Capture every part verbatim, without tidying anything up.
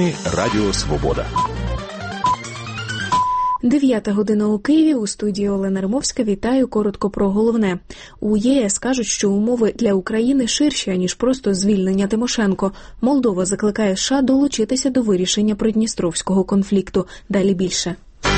Новини Радіо Свобода. Дев'ята година у Києві, у студії Олена Римовська. Вітаю, коротко про головне. У ЄС кажуть, що умови для України ширші, ніж просто звільнення Тимошенко. Молдова закликає США долучитися до вирішення придністровського конфлікту. Далі більше.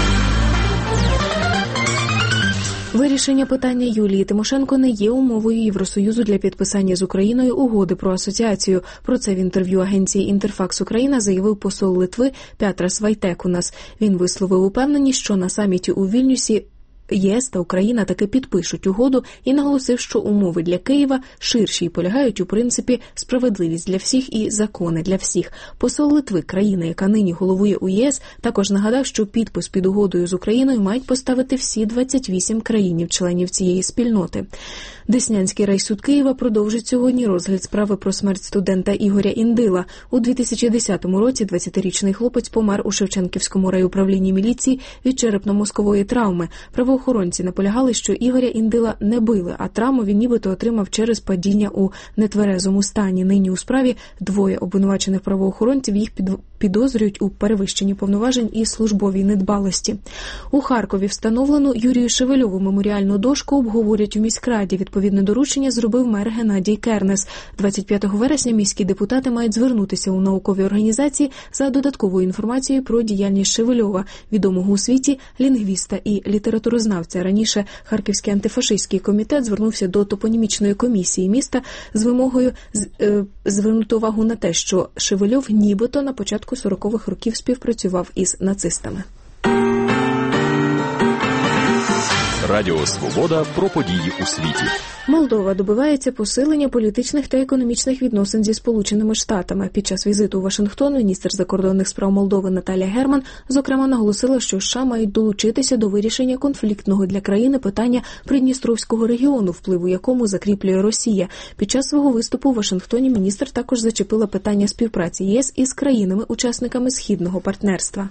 Вирішення питання Юлії Тимошенко не є умовою Євросоюзу для підписання з Україною угоди про асоціацію. Про це в інтерв'ю агенції «Інтерфакс Україна» заявив посол Литви Петрас Вайтекунас. Він висловив упевненість, що на саміті у Вільнюсі ЄС та Україна таки підпишуть угоду і наголосив, що умови для Києва ширші і полягають у принципі справедливість для всіх і закони для всіх. Посол Литви, країни, яка нині головує у ЄС, також нагадав, що підпис під угодою з Україною мають поставити всі двадцять вісім країн-членів цієї спільноти. Деснянський райсуд Києва продовжить сьогодні розгляд справи про смерть студента Ігоря Індила. У дві тисячі десятому році двадцятирічний хлопець помер у Шевченківському райуправлінні міліції від черепно-мозкової травми. Правоохоронці наполягали, що Ігоря Індила не били, а травму він нібито отримав через падіння у нетверезому стані. Нині у справі двоє обвинувачених правоохоронців, їх підозрюють у перевищенні повноважень і службовій недбалості. У Харкові встановлену Юрію Шевельову меморіальну дошку обговорять у міськраді. Відповідне доручення зробив мер Геннадій Кернес. двадцять п'ятого вересня міські депутати мають звернутися у наукові організації за додатковою інформацією про діяльність Шевельова, відомого у світі лінгвіста і літературознавця. Раніше Харківський антифашистський комітет звернувся до топонімічної комісії міста з вимогою е, звернути увагу на те, що Шевельов нібито на початку сорокових років співпрацював із нацистами. Радіо Свобода про події у світі. Молдова добивається посилення політичних та економічних відносин зі Сполученими Штатами. Під час візиту у Вашингтон міністр закордонних справ Молдови Наталія Герман, зокрема, наголосила, що США мають долучитися до вирішення конфліктного для країни питання Придністровського регіону, впливу якому закріплює Росія. Під час свого виступу у Вашингтоні міністр також зачепила питання співпраці ЄС із країнами-учасниками Східного партнерства.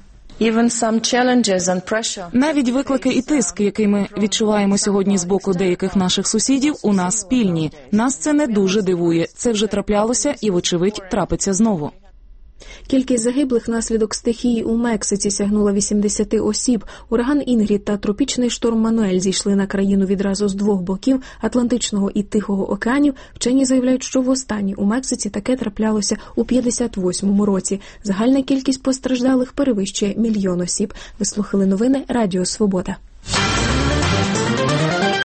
Навіть виклики і тиск, який ми відчуваємо сьогодні з боку деяких наших сусідів, у нас спільні. Нас це не дуже дивує. Це вже траплялося і, вочевидь, трапиться знову. Кількість загиблих внаслідок стихії у Мексиці сягнула вісімдесят осіб. Ураган Інгрід та тропічний шторм Мануель зійшли на країну відразу з двох боків Атлантичного і Тихого океанів. Вчені заявляють, що востаннє у Мексиці таке траплялося у п'ятдесят восьмому році. Загальна кількість постраждалих перевищує мільйон осіб. Ви слухали новини Радіо Свобода.